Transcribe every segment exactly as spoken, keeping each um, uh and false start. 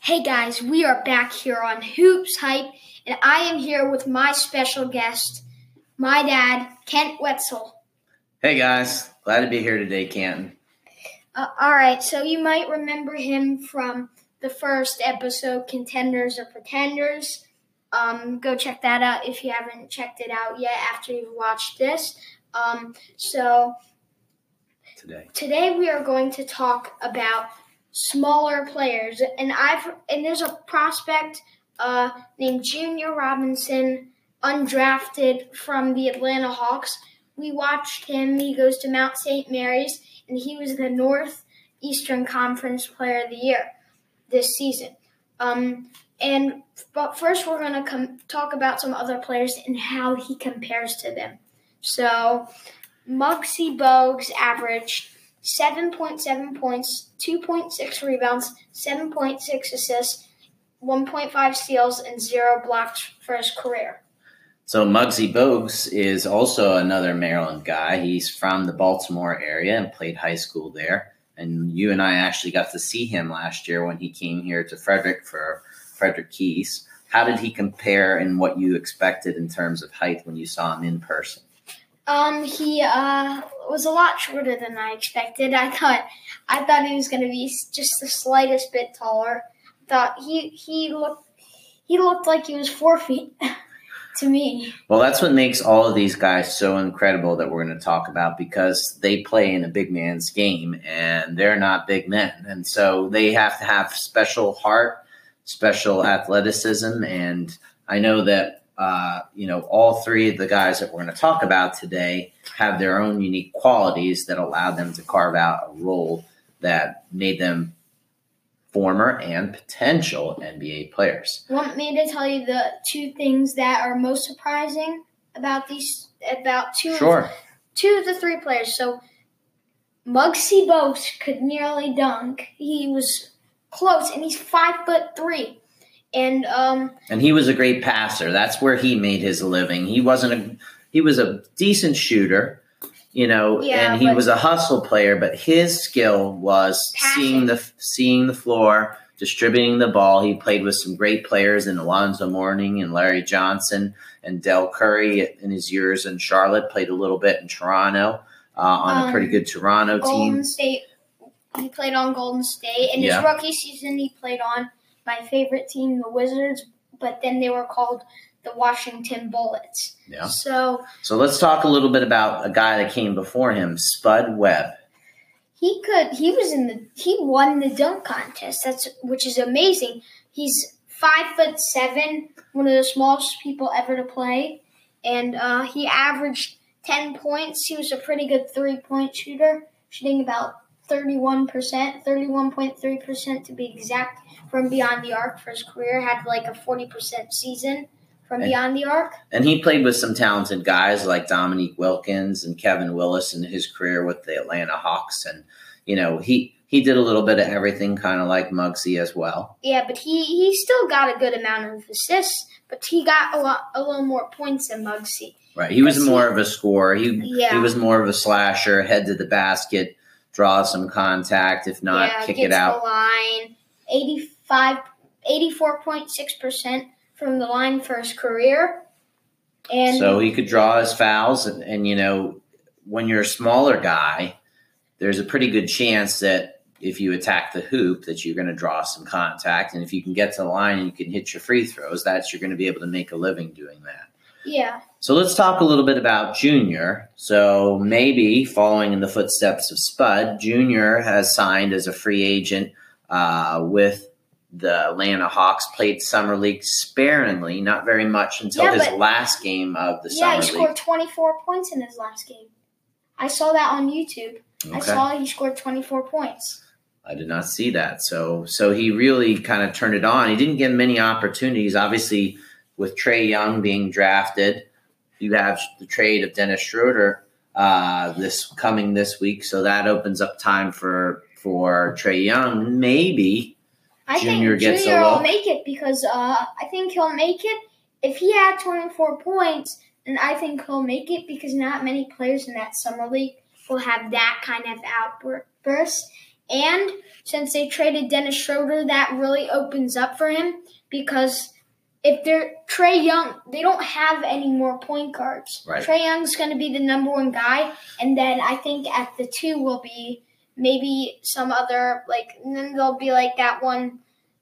Hey guys, we are back here on Hoops Hype, and I am here with my special guest, my dad, Kent Wetzel. Hey guys, glad to be here today, Canton. Uh, all right, so you might remember him from the first episode, Contenders or Pretenders. Um, go check that out if you haven't checked it out yet after you've watched this. Um, so Today, today we are going to talk about smaller players, and I've and there's a prospect uh, named Junior Robinson, undrafted from the Atlanta Hawks. We watched him. He goes to Mount Saint Mary's, and he was the Northeastern Conference Player of the Year this season. Um, and but first, we're going to com- talk about some other players and how he compares to them. So, Muggsy Bogues averaged seven point seven points, two point six rebounds, seven point six assists, one point five steals, and zero blocks for his career. So Muggsy Bogues is also another Maryland guy. He's from the Baltimore area and played high school there. And you and I actually got to see him last year when he came here to Frederick for Frederick Keys. How did he compare and what you expected in terms of height when you saw him in person? Um, he uh was a lot shorter than I expected. I thought I thought he was going to be just the slightest bit taller. I thought he he looked he looked like he was four feet to me. Well, that's what makes all of these guys so incredible that we're going to talk about, because they play in a big man's game and they're not big men, and so they have to have special heart, special athleticism, and I know that. Uh, you know, all three of the guys that we're going to talk about today have their own unique qualities that allow them to carve out a role that made them former and potential N B A players. Want me to tell you the two things that are most surprising about these, about two, Sure. of, two of the three players? So, Muggsy Bogues could nearly dunk. He was close, and he's five foot three. And um, and he was a great passer. That's where he made his living. He wasn't a he was a decent shooter, you know, yeah, and he was a hustle player. But his skill was passing. seeing the seeing the floor, distributing the ball. He played with some great players in Alonzo Mourning and Larry Johnson and Del Curry in his years in Charlotte. Played a little bit in Toronto uh, on um, a pretty good Toronto Golden team. Golden State. He played on Golden State. In his yeah. rookie season, he played on my favorite team, the Wizards, but then they were called the Washington Bullets. Yeah. So, so let's talk a little bit about a guy that came before him, Spud Webb. He could. He was in the. He won the dunk contest. That's which is amazing. He's five foot seven, one of the smallest people ever to play, and uh, he averaged ten points. He was a pretty good three point shooter, shooting about thirty-one percent, thirty-one point three percent to be exact, from beyond the arc for his career. Had like a forty percent season from and, beyond the arc. And he played with some talented guys like Dominique Wilkins and Kevin Willis in his career with the Atlanta Hawks. And, you know, he, he did a little bit of everything, kind of like Muggsy as well. Yeah, but he, he still got a good amount of assists, but he got a lot a little more points than Muggsy. Right. He was more he, of a scorer. He, yeah. he was more of a slasher, head to the basket, draw some contact, if not, yeah, kick gets it out. The line, eighty-five, eighty-four point six percent from the line for his career. And so he could draw his fouls, and, and, you know, when you're a smaller guy, there's a pretty good chance that if you attack the hoop that you're going to draw some contact, and if you can get to the line and you can hit your free throws, that's you're going to be able to make a living doing that. Yeah. So let's talk a little bit about Junior. So maybe following in the footsteps of Spud, Junior has signed as a free agent uh, with the Atlanta Hawks, played Summer League sparingly, not very much until yeah, his but, last game of the yeah, Summer League. Yeah, he scored League. twenty-four points in his last game. I saw that on YouTube. Okay. I saw he scored twenty-four points. I did not see that. So, so he really kind of turned it on. He didn't get many opportunities. Obviously, with Trae Young being drafted, you have the trade of Dennis Schroeder uh, this coming this week, so that opens up time for for Trae Young. Maybe I Junior think gets Junior a look. will make it because uh, I think he'll make it if he had twenty-four points. And I think he'll make it because not many players in that summer league will have that kind of outburst. And since they traded Dennis Schroeder, that really opens up for him because if they're Trae Young, they don't have any more point guards. Right. Trae Young's going to be the number one guy, and then I think at the two will be maybe some other, like, and then there'll be like that one,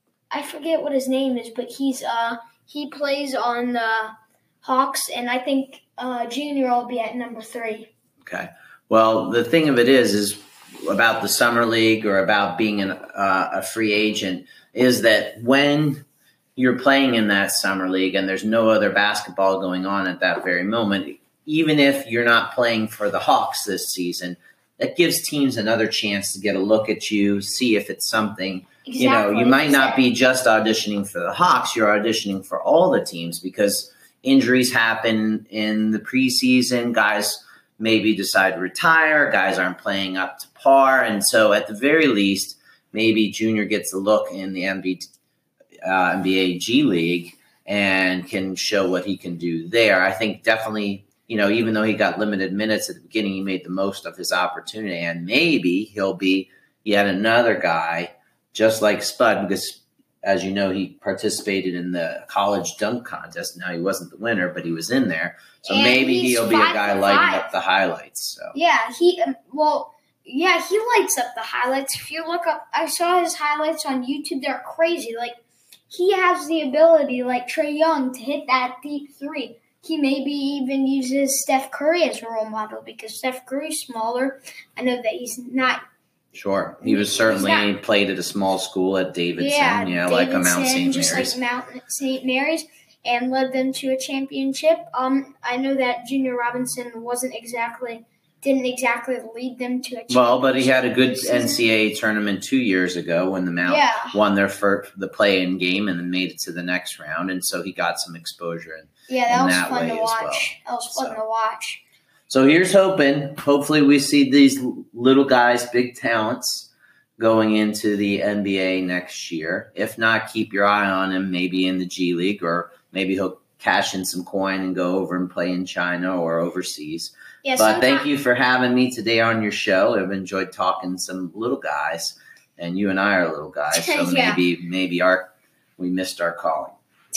I forget what his name is, but he's uh he plays on the Hawks, and I think uh, Junior will be at number three. Okay. Well, the thing of it is, is about the summer league or about being an, uh, a free agent is that when you're playing in that summer league and there's no other basketball going on at that very moment, even if you're not playing for the Hawks this season, that gives teams another chance to get a look at you, see if it's something. Exactly. You know, you might not be just auditioning for the Hawks, you're auditioning for all the teams because injuries happen in the preseason. Guys maybe decide to retire. Guys aren't playing up to par. And so at the very least, maybe Junior gets a look in the N B A, uh, N B A G League and can show what he can do there. I think definitely, you know, even though he got limited minutes at the beginning, he made the most of his opportunity. And maybe he'll be yet another guy just like Spud because, as you know, he participated in the college dunk contest. Now, he wasn't the winner, but he was in there. So and maybe he'll be a guy lighting up the highlights. So yeah, he um, well, yeah, he lights up the highlights. If you look up, I saw his highlights on YouTube. They're crazy. Like, he has the ability, like Trae Young, to hit that deep three. He maybe even uses Steph Curry as a role model because Steph Curry's smaller. I know that he's not. Sure. He was certainly not, played at a small school at Davidson, yeah, yeah Davidson, like a Mount Saint just Mary's. like Mount Saint Mary's, and led them to a championship. Um, I know that Junior Robinson wasn't exactly, didn't exactly lead them to a championship. Well, but he had a good N C double A tournament two years ago when the Mount yeah. won their first, the play-in game and then made it to the next round, and so he got some exposure. In, yeah, that in was that fun to watch. Well. That was fun so. to watch. So here's hoping. Hopefully we see these little guys, big talents, going into the N B A next year. If not, keep your eye on him maybe in the G League, or maybe he'll cash in some coin and go over and play in China or overseas. Yeah, but sometime. Thank you for having me today on your show. I've enjoyed talking to some little guys, and you and I are little guys, so yeah. maybe maybe our we missed our calling.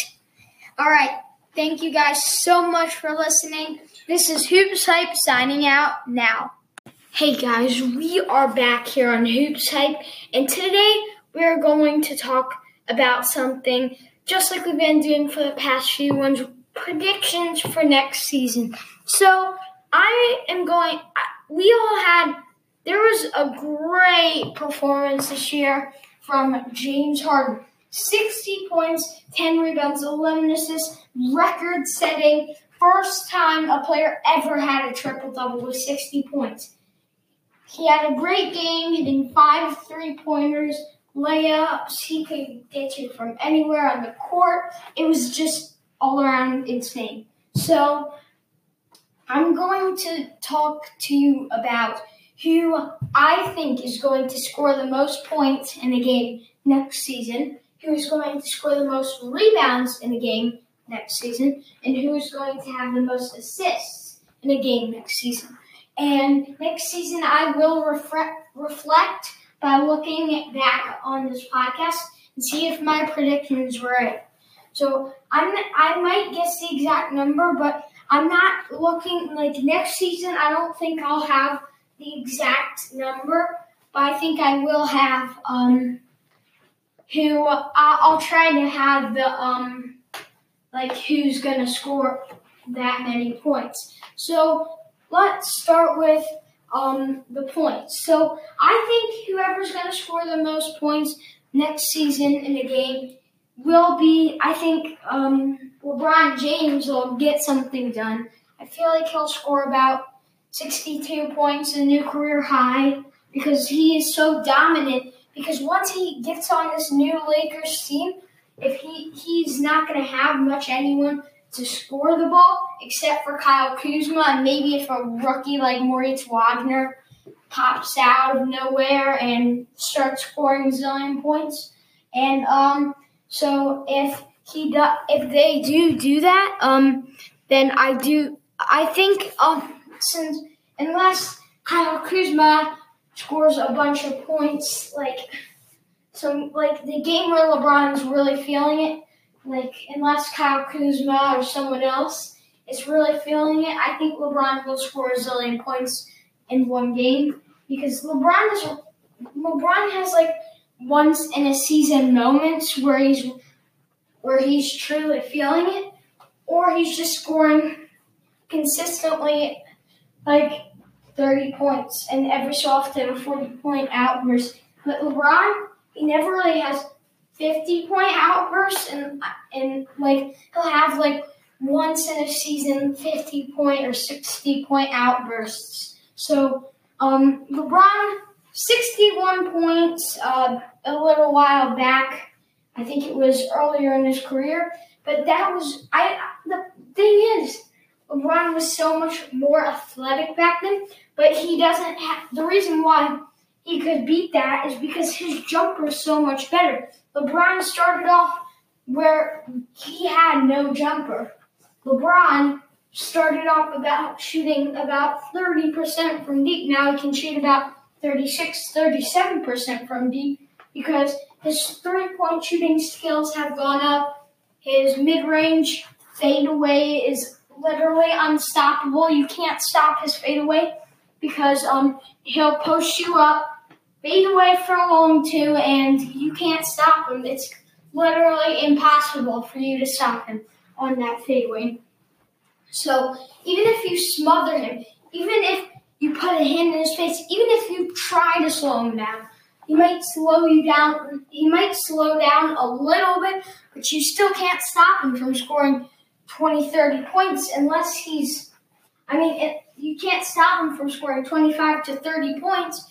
All right. Thank you guys so much for listening. This is Hoops Hype signing out now. Hey guys, we are back here on Hoops Hype, and today we're going to talk about something just like we've been doing for the past few ones, predictions for next season. So I am going, we all had, there was a great performance this year from James Harden. sixty points, ten rebounds, eleven assists, record-setting, first time a player ever had a triple-double with sixty points. He had a great game, hitting five three-pointers, layups. He could get you from anywhere on the court. It was just all around insane. So I'm going to talk to you about who I think is going to score the most points in a game next season, who is going to score the most rebounds in a game next season, and who is going to have the most assists in a game next season. And next season, I will refre- reflect by looking back on this podcast and see if my predictions were right. So I'm, I might guess the exact number, but I'm not looking, like next season, I don't think I'll have the exact number, but I think I will have um, who, uh, I'll try to have the, um, like who's going to score that many points. So let's start with um, the points. So I think whoever's going to score the most points next season in a game will be, I think um, LeBron James will get something done. I feel like he'll score about sixty-two points, a new career high, because he is so dominant. Because once he gets on this new Lakers team, if he he's not going to have much anyone to score the ball, except for Kyle Kuzma, and maybe if a rookie like Moritz Wagner pops out of nowhere and starts scoring a zillion points. And um, so if he do, if they do do that, um, then I do I think um since unless Kyle Kuzma scores a bunch of points, like some like the game where LeBron's really feeling it, like unless Kyle Kuzma or someone else is really feeling it, I think LeBron will score a zillion points in one game because LeBron is LeBron has like once in a season moments where he's where he's truly feeling it, or he's just scoring consistently like thirty points and every so often a forty point outburst. But LeBron, he never really has fifty point outbursts, and and like he'll have like once in a season fifty point or sixty point outbursts. So um, LeBron, sixty-one points uh, a little while back. I think it was earlier in his career, but that was I. The thing is, LeBron was so much more athletic back then, but he doesn't have. The reason why he could beat that is because his jumper is so much better. LeBron started off where he had no jumper. LeBron started off about shooting about thirty percent from deep. Now he can shoot about thirty-six, thirty-seven percent from deep because his three-point shooting skills have gone up. His mid-range fadeaway is literally unstoppable. You can't stop his fadeaway because um he'll post you up, fade away for a long two, and you can't stop him. It's literally impossible for you to stop him on that fadeaway. So even if you smother him, even if you put a hand in his face, even if you try to slow him down, he might slow you down. He might slow down a little bit, but you still can't stop him from scoring twenty, thirty points unless he's, I mean, it, you can't stop him from scoring twenty-five to thirty points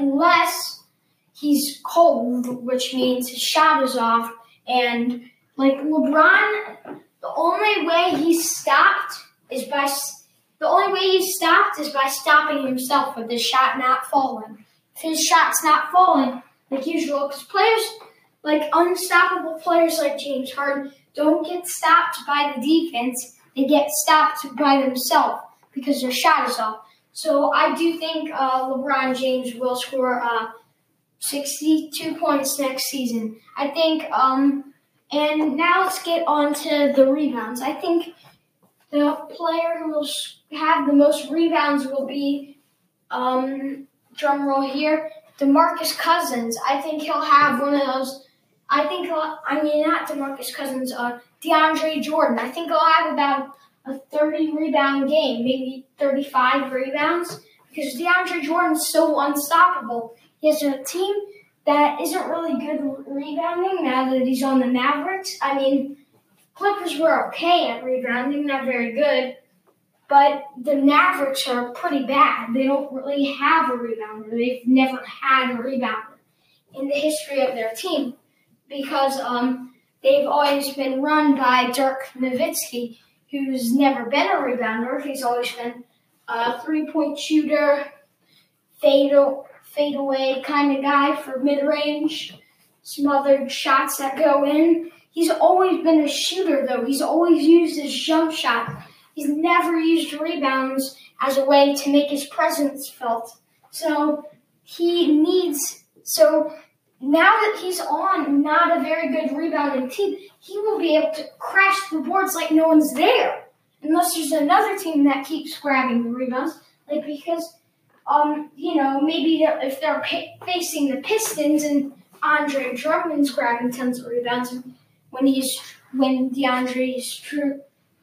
unless he's cold, which means his shot is off. And like LeBron, the only way he's stopped is by the only way he's stopped is by stopping himself with his shot not falling. If his shot's not falling like usual, because players like unstoppable players like James Harden don't get stopped by the defense; they get stopped by themselves because their shot is off. So I do think uh, LeBron James will score uh, sixty-two points next season. I think, um, and now let's get on to the rebounds. I think the player who will have the most rebounds will be, um, drum roll here, DeMarcus Cousins. I think he'll have one of those. I think he'll, I mean, not DeMarcus Cousins, uh, DeAndre Jordan. I think he'll have about a thirty rebound game, maybe thirty-five rebounds, because DeAndre Jordan's so unstoppable. He has a team that isn't really good rebounding now that he's on the Mavericks. I mean, Clippers were okay at rebounding, not very good, but the Mavericks are pretty bad. They don't really have a rebounder. They've never had a rebounder in the history of their team because um, they've always been run by Dirk Nowitzki, who's never been a rebounder. He's always been a three-point shooter, fade, fade away kind of guy for mid-range, smothered shots that go in. He's always been a shooter, though. He's always used his jump shot. He's never used rebounds as a way to make his presence felt. So he needs, so now that he's on not a very good rebounding team, he will be able to crash the boards like no one's there. Unless there's another team that keeps grabbing the rebounds. Like because, um, you know, maybe they're, if they're pa- facing the Pistons and Andre Drummond's grabbing tons of rebounds, when he's, when DeAndre is true,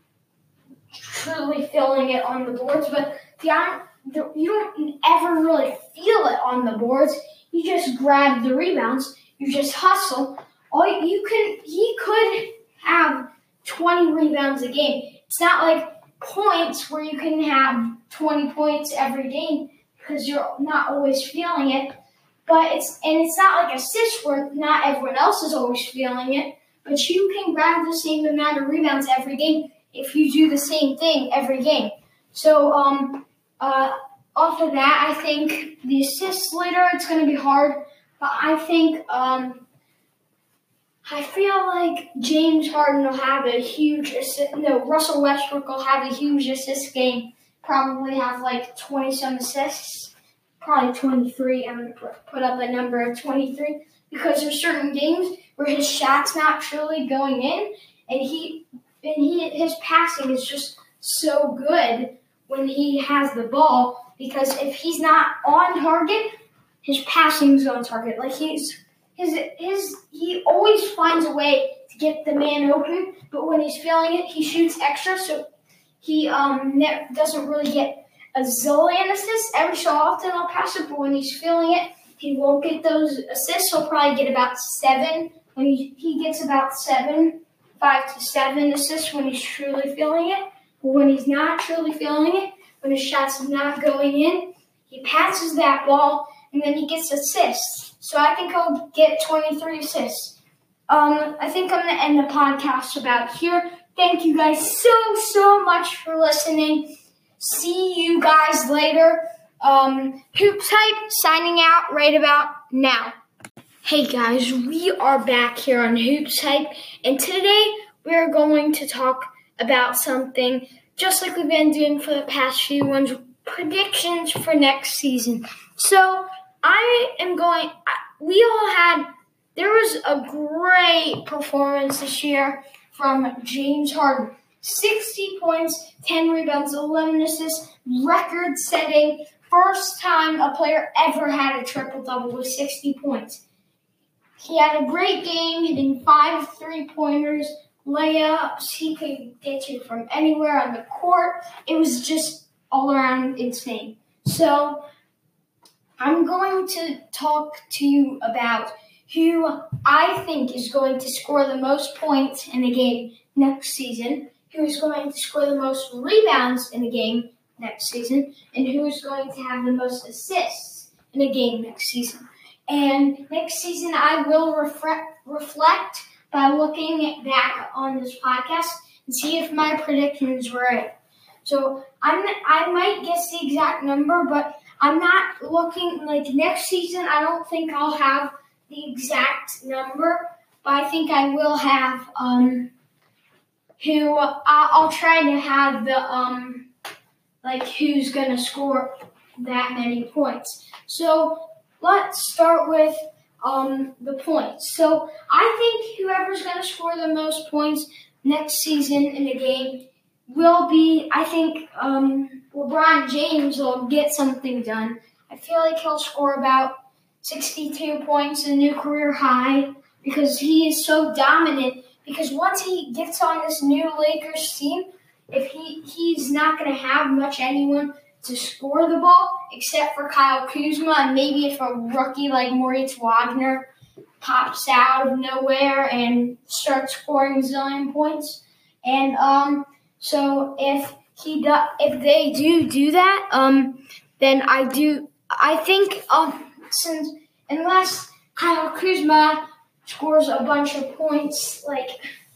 truly feeling it on the boards, but the, the, you don't ever really feel it on the boards. You just grab the rebounds. You just hustle. All you can, he could have twenty rebounds a game. It's not like points where you can have twenty points every game because you're not always feeling it. But it's and it's not like assists where not everyone else is always feeling it. But you can grab the same amount of rebounds every game if you do the same thing every game. So, um, uh, off of that, I think the assists later, it's going to be hard. But I think, um, I feel like James Harden will have a huge assist. No, Russell Westbrook will have a huge assist game. Probably have like twenty-some assists. probably twenty-three. I'm going to put up a number of twenty-three because there's certain games where his shot's not truly going in, and he and he his passing is just so good when he has the ball, because if he's not on target, his passing's on target. Like he's his his he always finds a way to get the man open, but when he's feeling it, he shoots extra, so he um ne- doesn't really get a zillion assists. Every so often I'll pass it, but when he's feeling it, he won't get those assists. He'll probably get about seven. When he, he gets about seven, five to seven assists when he's truly feeling it. But when he's not truly feeling it, when his shot's not going in, he passes that ball and then he gets assists. So I think he'll get twenty-three assists. Um, I think I'm going to end the podcast about here. Thank you guys so, so much for listening. See you guys later. Um, Hoops Hype signing out right about now. Hey guys, we are back here on Hoops Hype, and today we're going to talk about something just like we've been doing for the past few ones, predictions for next season. So I am going, we all had, there was a great performance this year from James Harden. sixty points, ten rebounds, eleven assists, record-setting, first time a player ever had a triple-double with sixty points. He had a great game, hitting five three-pointers, layups. He could get you from anywhere on the court. It was just all around insane. So I'm going to talk to you about who I think is going to score the most points in a game next season, who is going to score the most rebounds in a game next season, and who is going to have the most assists in a game next season. And next season, I will reflect, reflect by looking back on this podcast and see if my predictions were right. So I'm, I might guess the exact number, but I'm not looking, like next season, I don't think I'll have the exact number, but I think I will have um, who, uh, I'll try to have the, um, like who's going to score that many points. So let's start with um, the points. So I think whoever's going to score the most points next season in a game will be, I think um, LeBron James will get something done. I feel like he'll score about sixty-two points, a new career high, because he is so dominant. Because once he gets on this new Lakers team, if he he's not going to have much anyone to score the ball, except for Kyle Kuzma, and maybe if a rookie like Moritz Wagner pops out of nowhere and starts scoring a zillion points. And um, so if he do, if they do do that, um, then I do I think um, since unless Kyle Kuzma scores a bunch of points, like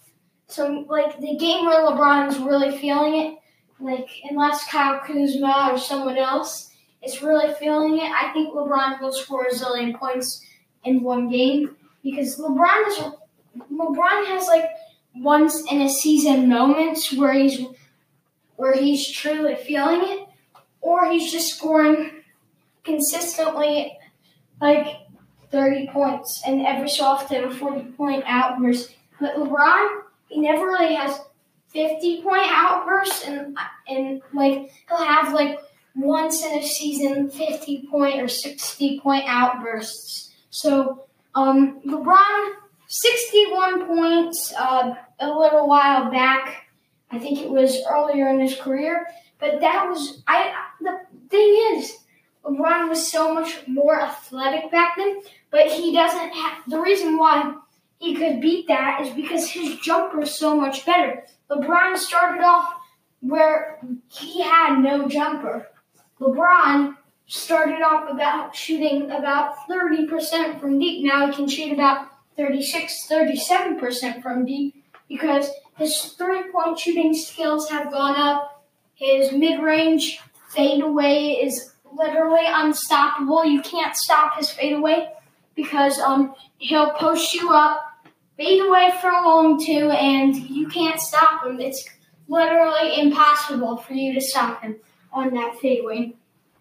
so, like the game where LeBron's really feeling it. Like, unless Kyle Kuzma or someone else is really feeling it, I think LeBron will score a zillion points in one game, because LeBron is LeBron has like once in a season moments where he's where he's truly feeling it, or he's just scoring consistently like thirty points and every so often a forty point outburst. But LeBron, he never really has fifty-point outbursts, and and like he'll have like once in a season fifty-point or sixty-point outbursts. So um, LeBron, sixty-one points uh, a little while back. I think it was earlier in his career, but that was I. The thing is, LeBron was so much more athletic back then, but he doesn't have the reason why he could beat that is because his jumper is so much better. LeBron started off where he had no jumper. LeBron started off about shooting about thirty percent from deep. Now he can shoot about thirty-six, thirty-seven percent from deep because his three-point shooting skills have gone up. His mid-range fadeaway is literally unstoppable. You can't stop his fadeaway because um he'll post you up, fade away for long too, and you can't stop him. It's literally impossible for you to stop him on that fadeaway.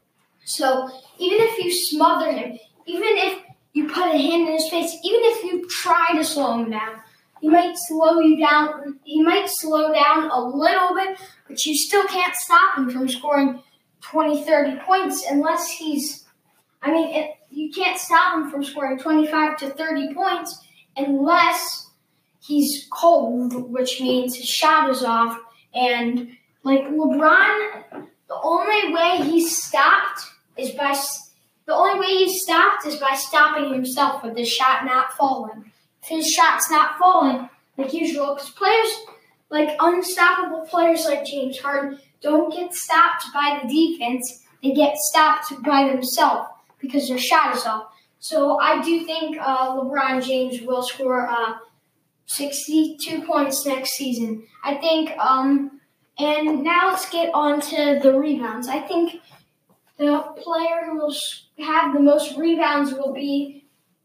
So even if you smother him, even if you put a hand in his face, even if you try to slow him down, he might slow you down. He might slow down a little bit, but you still can't stop him from scoring twenty, thirty points unless he's, I mean, it, you can't stop him from scoring twenty-five to thirty points unless he's cold, which means his shot is off. And like LeBron, the only way he's stopped is by the only way he's stopped is by stopping himself with his shot not falling. If his shot's not falling like usual, because players like unstoppable players like James Harden don't get stopped by the defense; they get stopped by themselves because their shot is off. So I do think uh, LeBron James will score uh, sixty-two points next season. I think. Um, and now let's get on to the rebounds. I think the player who will have the most rebounds will be,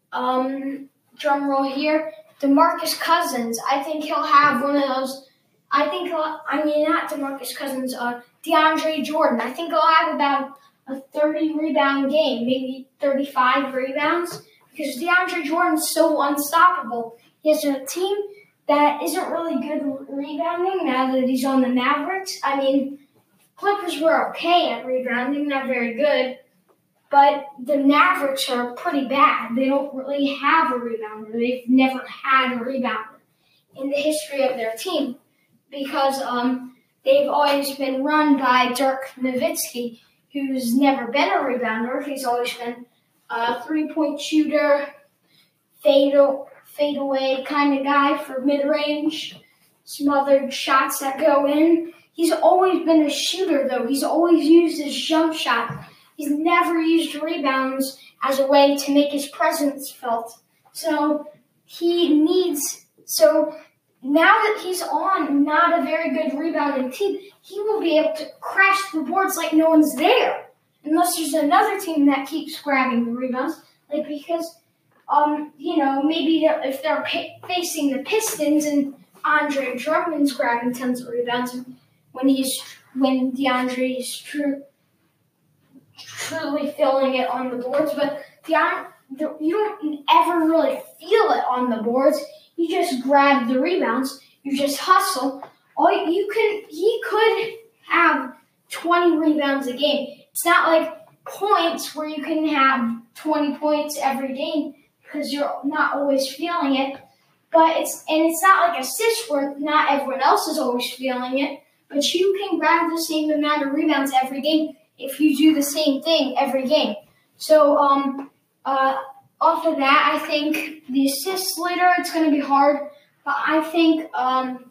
um, drum roll here, DeMarcus Cousins. I think he'll have one of those. I think he'll, I mean not DeMarcus Cousins, uh, DeAndre Jordan. I think he'll have about a thirty rebound game, maybe thirty-five rebounds, because DeAndre Jordan's so unstoppable. He has a team that isn't really good rebounding now that he's on the Mavericks. I mean, Clippers were okay at rebounding, not very good, but the Mavericks are pretty bad. They don't really have a rebounder. They've never had a rebounder in the history of their team because um, they've always been run by Dirk Nowitzki, who's never been a rebounder. He's always been a three-point shooter, fade, fade away kind of guy for mid-range, smothered shots that go in. He's always been a shooter, though. He's always used his jump shot. He's never used rebounds as a way to make his presence felt. So he needs, so now that he's on not a very good rebounding team, he will be able to crash the boards like no one's there. Unless there's another team that keeps grabbing the rebounds. Like because, um, you know, maybe if they're facing the Pistons and Andre Drummond's grabbing tons of rebounds, when he's when DeAndre is true, truly feeling it on the boards, but DeAndre, you don't ever really feel it on the boards. You just grab the rebounds. You just hustle. All you can, he could have twenty rebounds a game. It's not like points where you can have twenty points every game because you're not always feeling it. But it's and it's not like assists where not everyone else is always feeling it. But you can grab the same amount of rebounds every game if you do the same thing every game. So um, uh, off of that, I think the assists later, it's going to be hard. But I think um,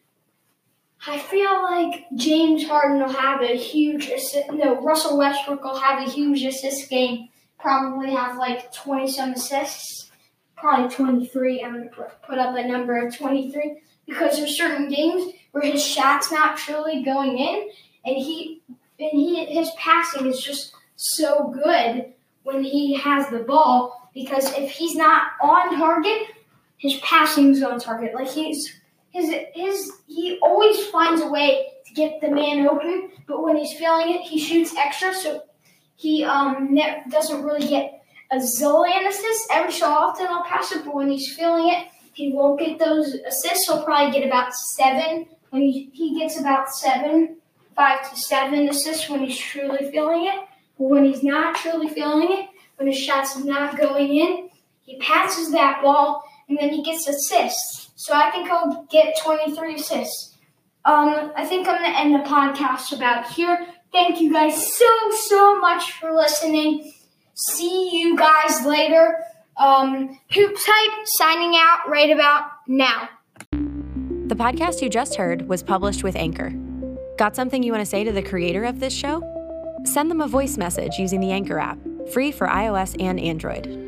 I feel like James Harden will have a huge assist. No, Russell Westbrook will have a huge assist game. Probably have like twenty-some assists. Probably twenty-three. I'm going to put up a number of twenty-three. Because there's certain games where his shot's not truly going in, and he and he his passing is just so good when he has the ball. Because if he's not on target, his passing's on target. Like he's his his he always finds a way to get the man open. But when he's feeling it, he shoots extra, so he um ne- doesn't really get a zillion assists. Every so often I'll pass it, but when he's feeling it, he won't get those assists. He'll probably get about seven. When he, he gets about seven, five to seven assists when he's truly feeling it. But when he's not truly feeling it, when his shot's not going in, he passes that ball and then he gets assists. So I think he'll get twenty-three assists. Um, I think I'm going to end the podcast about here. Thank you guys so, so much for listening. See you guys later. Um, Hoop Type signing out right about now. The podcast you just heard was published with Anchor. Got something you want to say to the creator of this show? Send them a voice message using the Anchor app, free for iOS and Android.